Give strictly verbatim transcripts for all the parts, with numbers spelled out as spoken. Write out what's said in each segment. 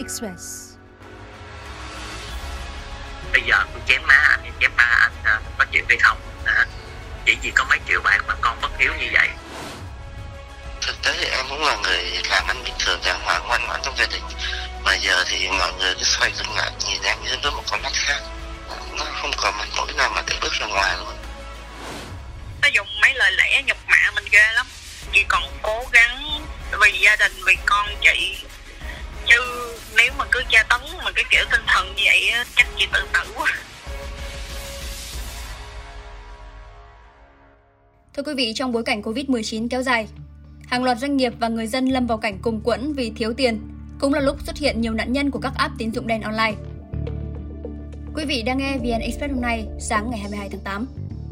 Express. Bây giờ tôi chém má anh, chém ba anh à, có chịu hay không? À, chỉ vì có mấy triệu bạc mà con bất hiếu như vậy. Thực tế thì em cũng là người làm ăn bình thường, đàng hoàng, ngoan ngoãn trong gia đình. Mà giờ thì mọi người cứ xoay lưng lại nhìn em như với một con mắt khác. Nó không còn mặt mũi nào mà để bước ra ngoài luôn. Nó dùng mấy lời lẽ nhục mạ mình ghê lắm. Chị còn cố gắng vì gia đình, vì con chị. Chứ nếu mà cứ tra tấn mà cái kiểu tinh thần như vậy chắc chị tự tử quá. Thưa quý vị, trong bối cảnh covid mười chín kéo dài, hàng loạt doanh nghiệp và người dân lâm vào cảnh cùng quẫn vì thiếu tiền. Cũng là lúc xuất hiện nhiều nạn nhân của các app tín dụng đen online. Quý vị đang nghe vê en Express hôm nay, sáng ngày hai mươi hai tháng tám.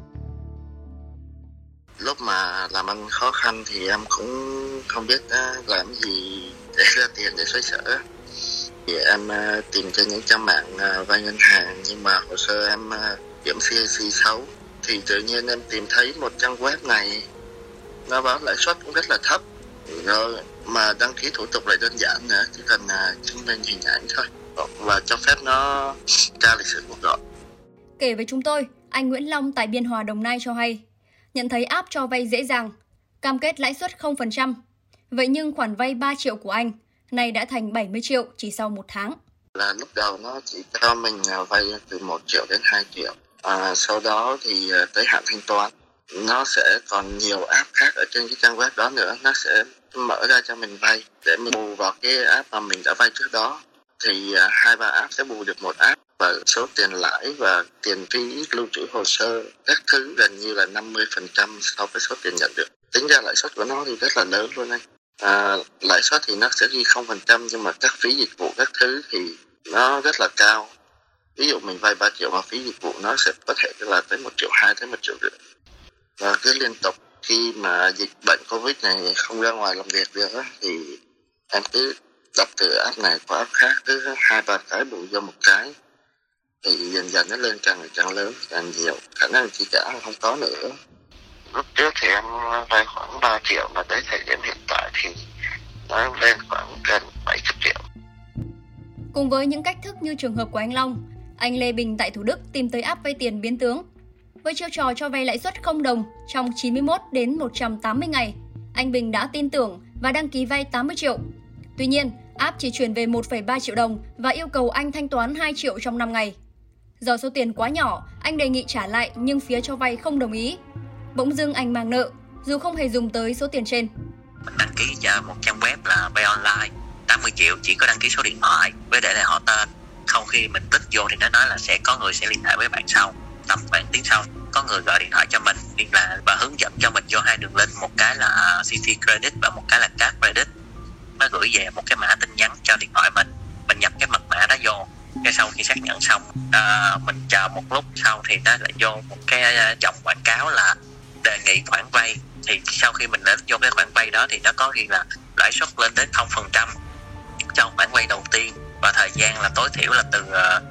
Lúc mà làm ăn khó khăn thì em cũng không biết làm gì để ra tiền để xoay sở. Thì em tìm trên những trang mạng vay ngân hàng, nhưng mà hồ sơ em kiểm xê i xê xấu. Thì tự nhiên em tìm thấy một trang web này, nó báo lãi suất cũng rất là thấp. Rồi mà đăng ký thủ tục lại đơn giản nữa, chỉ cần chứng minh hình ảnh thôi và cho phép nó tra lịch sử cuộc gọi. Kể với chúng tôi, anh Nguyễn Long tại Biên Hòa, Đồng Nai cho hay, nhận thấy app cho vay dễ dàng, cam kết lãi suất không phần trăm. Vậy nhưng khoản vay ba triệu của anh nay đã thành bảy mươi triệu chỉ sau một tháng. Là lúc đầu nó chỉ cho mình vay từ một triệu đến hai triệu. À, sau đó thì tới hạn thanh toán. Nó sẽ còn nhiều app khác ở trên cái trang web đó nữa, nó sẽ mở ra cho mình vay để mình bù vào cái app mà mình đã vay trước đó. Thì hai ba app sẽ bù được một app, và số tiền lãi và tiền phí lưu trữ hồ sơ các thứ gần như là năm mươi phần trăm so với số tiền nhận được. Tính ra lãi suất của nó thì rất là lớn luôn anh. À, lãi suất thì nó sẽ ghi không phần trăm, nhưng mà các phí dịch vụ các thứ thì nó rất là cao. Ví dụ mình vay ba triệu mà phí dịch vụ nó sẽ có thể là tới một triệu hai tới một triệu rưỡi. Và cứ liên tục khi mà dịch bệnh Covid này không ra ngoài làm việc được á, thì em cứ đập từ app này qua app khác, cứ hai ba cái bù vô một cái, thì dần dần nó lên càng ngày càng lớn, càng nhiều, khả năng chi trả không có nữa. Lúc trước thì em vay khoảng ba triệu, mà tới thời điểm hiện tại thì nó lên khoảng gần bảy mươi triệu. Cùng với những cách thức như trường hợp của anh Long, anh Lê Bình tại Thủ Đức tìm tới app vay tiền biến tướng. Với chiêu trò cho vay lãi suất không đồng trong chín mươi mốt đến một trăm tám mươi ngày, anh Bình đã tin tưởng và đăng ký vay tám mươi triệu. Tuy nhiên, app chỉ chuyển về một phẩy ba triệu đồng và yêu cầu anh thanh toán hai triệu trong năm ngày. Do số tiền quá nhỏ, anh đề nghị trả lại nhưng phía cho vay không đồng ý. Bỗng dưng anh mang nợ, dù không hề dùng tới số tiền trên. Mình đăng ký cho một trang web là vay online, tám mươi triệu, chỉ có đăng ký số điện thoại với để lại họ tên. Sau khi mình tích vô thì nó nói là sẽ có người sẽ liên hệ với bạn sau. Tầm khoảng tiếng sau, có người gọi điện thoại cho mình liên lạc và hướng dẫn cho mình vô hai đường link, một cái là xê tê Credit và một cái là Card Credit. Nó gửi về một cái mã tin nhắn cho điện thoại mình, mình nhập cái mật mã đó vô. Cái sau khi xác nhận xong, à, mình chờ một lúc sau thì nó lại vô một cái dòng quảng cáo là đề nghị khoản vay. Thì sau khi mình đến vô cái khoản vay đó thì nó có ghi là lãi suất lên đến không phần trăm cho khoản vay đầu tiên, và thời gian là tối thiểu là từ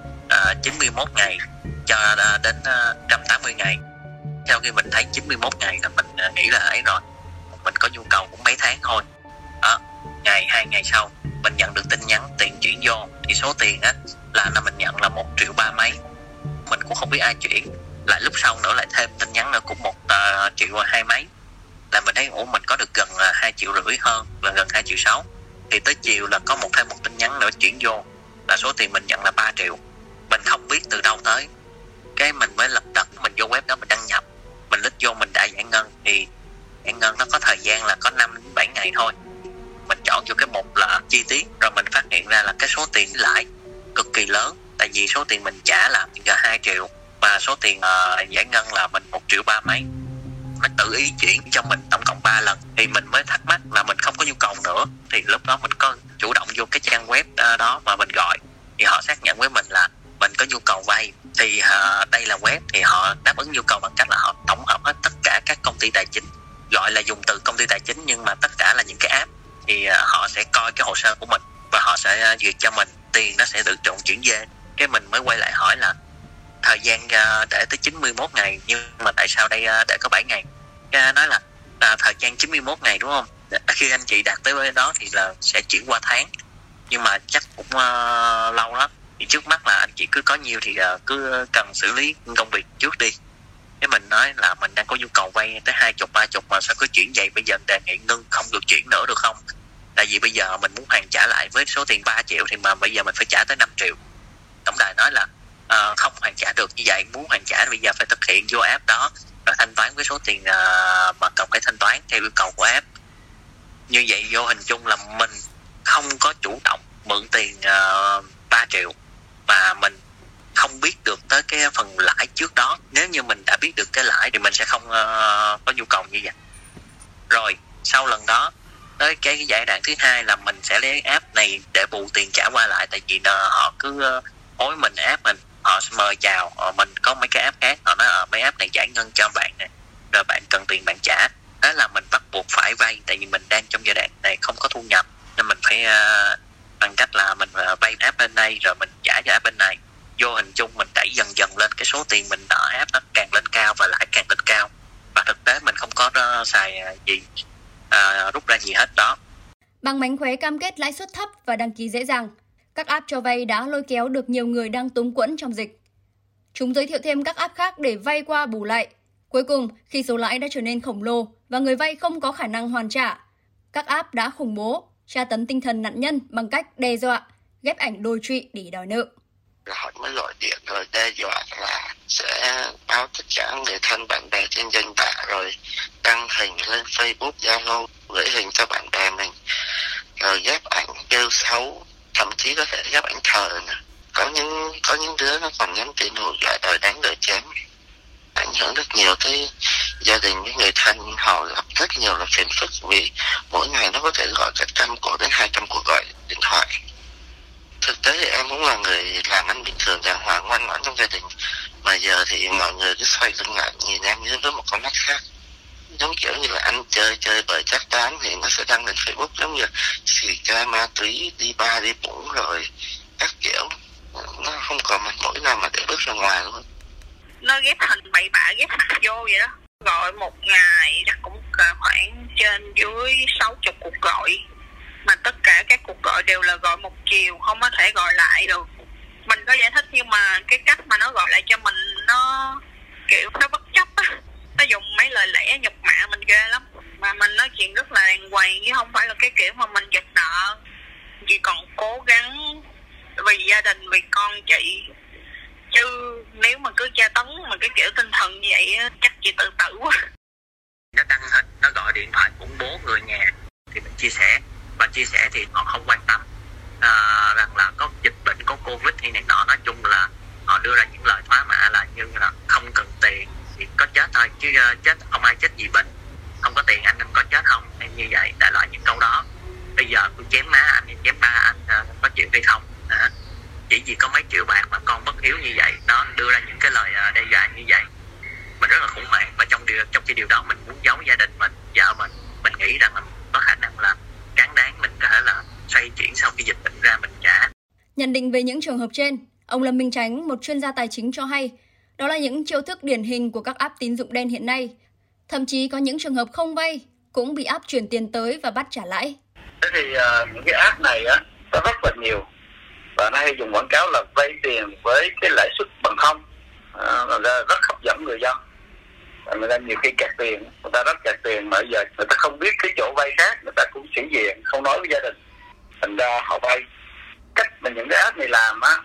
uh, chín mươi mốt ngày cho uh, đến uh, một trăm tám mươi ngày. Sau khi mình thấy chín mươi mốt ngày là mình uh, nghĩ là ấy rồi, mình có nhu cầu cũng mấy tháng thôi. Đó, ngày hai ngày sau mình nhận được tin nhắn tiền chuyển vô, thì số tiền á là là mình nhận là một triệu ba mấy. Mình cũng không biết ai chuyển, lại lúc sau nữa lại thêm tin nhắn nữa cũng một uh, triệu hai mấy. Là mình thấy ủa mình có được gần uh, hai triệu rưỡi hơn, là gần hai triệu sáu. Thì tới chiều là có một thêm một tin nhắn nữa chuyển vô, là số tiền mình nhận là ba triệu. Mình không biết từ đâu tới, cái mình mới lật đật mình vô web đó mình đăng nhập, mình lít vô mình đã giải ngân. Thì giải ngân nó có thời gian là có năm đến bảy ngày thôi. Mình chọn vô cái mục là chi tiết, rồi mình phát hiện ra là cái số tiền lãi cực kỳ lớn. Tại vì số tiền mình trả là gần hai triệu, mà số tiền uh, giải ngân là mình một triệu ba mấy. Nó tự ý chuyển cho mình tổng cộng ba lần. Thì mình mới thắc mắc là mình không có nhu cầu nữa. Thì lúc đó mình có chủ động vô cái trang web đó mà mình gọi, thì họ xác nhận với mình là mình có nhu cầu vay. Thì uh, đây là web, thì họ đáp ứng nhu cầu bằng cách là họ tổng hợp hết tất cả các công ty tài chính, gọi là dùng từ công ty tài chính nhưng mà tất cả là những cái app. Thì uh, họ sẽ coi cái hồ sơ của mình và họ sẽ uh, duyệt cho mình, tiền nó sẽ tự động chuyển về. Cái mình mới quay lại hỏi là thời gian uh, để tới chín mươi mốt ngày, nhưng mà tại sao đây uh, để có bảy ngày? Cái nói là uh, thời gian chín mươi mốt ngày đúng không? Khi anh chị đạt tới đó thì là sẽ chuyển qua tháng. nhưng mà chắc cũng uh, lâu lắm. Thì trước mắt là anh chị cứ có nhiều thì uh, cứ cần xử lý công việc trước đi. Nếu mình nói là mình đang có nhu cầu vay tới hai chục ba chục mà sao cứ chuyển vậy, bây giờ đề nghị ngưng, không được chuyển nữa được không? Tại vì bây giờ mình muốn hoàn trả lại với số tiền ba triệu thì mà bây giờ mình phải trả tới năm triệu. Tổng đài nói là uh, không hoàn trả được như vậy, muốn hoàn trả bây giờ phải thực hiện vô app đó và thanh toán với số tiền uh, mà cần phải thanh toán theo yêu cầu của app. Như vậy vô hình chung là mình không có chủ động mượn tiền uh, ba triệu mà mình không biết được tới cái phần lãi trước đó. Nếu như mình đã biết được cái lãi thì mình sẽ không uh, có nhu cầu như vậy. Rồi sau lần đó tới cái, cái giai đoạn thứ hai là mình sẽ lấy app này để bù tiền trả qua lại. Tại vì uh, họ cứ uh, hối mình app mình, họ sẽ mời chào, uh, mình có mấy cái app khác, họ nói uh, mấy app này giải ngân cho bạn này, rồi bạn cần tiền bạn trả. Đó là mình bắt buộc phải vay, tại vì mình đang trong giai đoạn này không có thu nhập nên mình phải uh, bằng cách là mình uh, vay app bên đây rồi mình trả cho app bên này. Vô hình chung mình đẩy dần dần lên cái số tiền mình nợ app nó càng lên cao và lãi càng lên cao, và thực tế mình không có uh, xài uh, gì uh, rút ra gì hết đó. Bằng mánh khóe cam kết lãi suất thấp và đăng ký dễ dàng, các app cho vay đã lôi kéo được nhiều người đang túng quẫn trong dịch. Chúng giới thiệu thêm các app khác để vay qua bù lại. Cuối cùng, khi số lãi đã trở nên khổng lồ và người vay không có khả năng hoàn trả, các app đã khủng bố, tra tấn tinh thần nạn nhân bằng cách đe dọa, ghép ảnh đồi trụy để đòi nợ. Họ mới gọi điện rồi đe dọa là sẽ báo tất cả người thân bạn bè trên danh bạ, rồi đăng hình lên Facebook, Zalo, gửi hình cho bạn bè mình, rồi ghép ảnh kêu xấu, thậm chí có thể ghép ảnh thờ nữa. Có những có những đứa nó còn nhắn tin hù dọa đòi đánh đòi chém, ảnh hưởng rất nhiều tới gia đình với người thân. Họ gặp rất nhiều là phiền phức vì mỗi ngày nó có thể gọi cả trăm cuộc đến hai trăm cuộc gọi điện thoại. Thực tế thì em cũng là người làm ăn bình thường, đàng hoàng, ngoan ngoãn trong gia đình, mà giờ thì mọi người cứ xoay lưng lại nhìn em như với một con mắt khác, giống kiểu như là ăn chơi chơi bời chắc tán thì nó sẽ đăng lên Facebook giống như xì ke ma túy, đi ba đi bủng rồi các kiểu. Nó không còn mặt mũi nào mà để bước ra ngoài luôn. Nó ghép hình bậy bạ, ghép mặt vô vậy đó. Gọi một ngày chắc cũng khoảng trên dưới sáu chục cuộc gọi, mà tất cả các cuộc gọi đều là gọi một chiều, không có thể gọi lại được. Mình có giải thích nhưng mà cái cách mà nó gọi lại cho mình nó kiểu nó bất chấp á, nó dùng mấy lời lẽ nhục mạ mình ghê lắm. Mà mình nói chuyện rất là đàng hoàng chứ không phải là cái kiểu mà mình giật nợ. Chị còn cố gắng vì gia đình, vì con chị, chứ nếu mà cứ tra tấn mà cái kiểu tinh thần như vậy chắc chị tự tử quá. Nó đăng hình, nó gọi điện thoại khủng bố người nhà thì mình chia sẻ, và chia sẻ thì họ không quan tâm à, rằng là có dịch bệnh, có Covid hay này nọ. Nói chung là họ đưa ra những lời thoá mạ là như là không cần tiền thì có chết thôi, chứ uh, chết không ai chết vì bệnh, không có tiền anh anh có chết không, hay như vậy, đại loại những câu đó. Bây giờ tôi chém má anh hay chém ba anh uh, có chịu hay không à? Chỉ vì có mấy triệu bạc mà con bất hiếu như vậy, nó đưa ra những cái lời uh, đe dọa như vậy. Mình rất là khủng hoảng, và trong điều trong cái điều đó mình muốn giấu gia đình mình, vợ mình. Mình nghĩ rằng là có khả năng là cán đáng mình có thể là xoay chuyển sau khi dịch bệnh ra mình trả. Nhận định về những trường hợp trên, ông Lâm Minh Chánh, một chuyên gia tài chính cho hay, đó là những chiêu thức điển hình của các app tín dụng đen hiện nay. Thậm chí có những trường hợp không vay cũng bị app chuyển tiền tới và bắt trả lãi. Thế thì uh, những cái app này á, nó rất là nhiều, và nó hay dùng quảng cáo là vay tiền với cái lãi suất bằng không, uh, rất hấp dẫn người dân. Người ta nhiều khi kẹt tiền, người ta rất kẹt tiền mà bây giờ người ta không biết cái chỗ vay khác, người ta cũng sĩ diện, không nói với gia đình, thành ra họ vay. Cách mà những cái app này làm á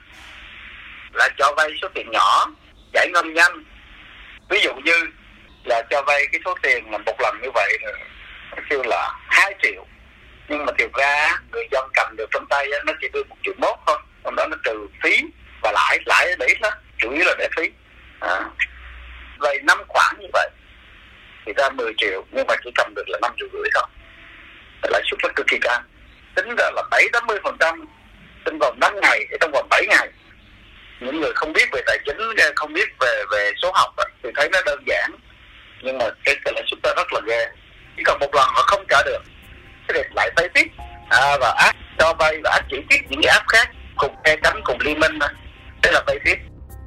là cho vay số tiền nhỏ, giải ngân nhanh. Ví dụ như là cho vay cái số tiền mà một lần như vậy kêu là hai triệu, nhưng mà thực ra người dân cầm được trong tay nó chỉ đưa một triệu mốt thôi, trong đó nó trừ phí và lãi, lãi để ít đó, chủ yếu là để phí. À. Vậy năm khoản như vậy thì ra mười triệu nhưng mà chỉ cầm được là năm triệu rưỡi thôi, lãi suất nó cực kỳ cao, tính ra là bảy tám mươi phần trăm trong vòng năm ngày, trong vòng bảy ngày. Những người không biết về tài chính, không biết về về số học thì thấy nó đơn giản, nhưng mà cái, cái lãi suất nó rất là ghê. Chỉ cần một lần họ không trả được cái lại vay tiếp, à, và app cho vay và app chỉ tiếp những cái app khác cùng e cánh cùng liên minh, thế là vay tiếp.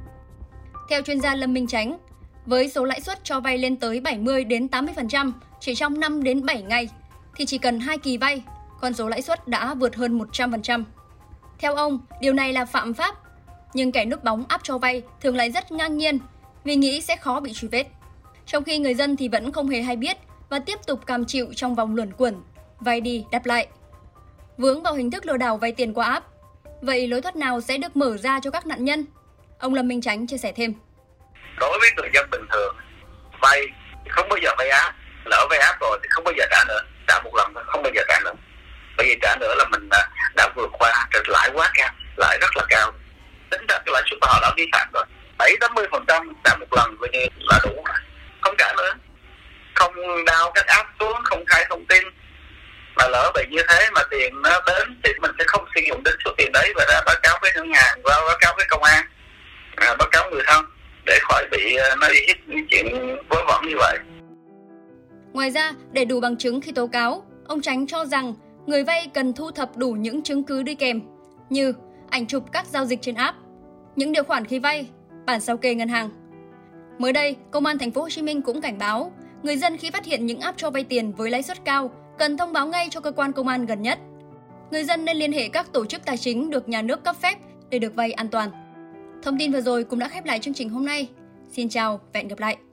Theo chuyên gia Lâm Minh Chánh, với số lãi suất cho vay lên tới bảy mươi đến tám mươi phần trăm chỉ trong năm đến bảy ngày thì chỉ cần hai kỳ vay, con số lãi suất đã vượt hơn một trăm phần trăm. Theo ông, điều này là phạm pháp, nhưng kẻ núp bóng app cho vay thường lại rất ngang nhiên vì nghĩ sẽ khó bị truy vết. Trong khi người dân thì vẫn không hề hay biết và tiếp tục cam chịu trong vòng luẩn quẩn, vay đi đáp lại. Vướng vào hình thức lừa đảo vay tiền qua app, vậy lối thoát nào sẽ được mở ra cho các nạn nhân? Ông Lâm Minh Chánh chia sẻ thêm. Đối với người dân bình thường, vay thì không bao giờ vay app, lỡ vay app rồi thì không bao giờ trả nữa, trả một lần thôi, không bao giờ trả nữa. Bởi vì trả nữa là mình đã, đã vượt qua lãi quá cao, lãi rất là cao. Tính ra cái lãi suất mà họ đã vi phạm rồi, bảy đến tám mươi phần trăm trả một lần coi như là đủ rồi, không trả nữa. Không đào các app xuống, không khai thông tin. Mà lỡ bị như thế mà tiền nó đến thì mình sẽ không sử dụng đến số tiền đấy và ra báo cáo với ngân hàng và báo cáo với công an, à, báo cáo người thân để khỏi bị nó đi hít những chuyện vớ vẩn như vậy. Ngoài ra, để đủ bằng chứng khi tố cáo, ông Chánh cho rằng người vay cần thu thập đủ những chứng cứ đi kèm như ảnh chụp các giao dịch trên app, những điều khoản khi vay, bản sao kê ngân hàng. Mới đây, Công an Thành phố Hồ Chí Minh cũng cảnh báo người dân khi phát hiện những app cho vay tiền với lãi suất cao cần thông báo ngay cho cơ quan công an gần nhất. Người dân nên liên hệ các tổ chức tài chính được nhà nước cấp phép để được vay an toàn. Thông tin vừa rồi cũng đã khép lại chương trình hôm nay. Xin chào và hẹn gặp lại!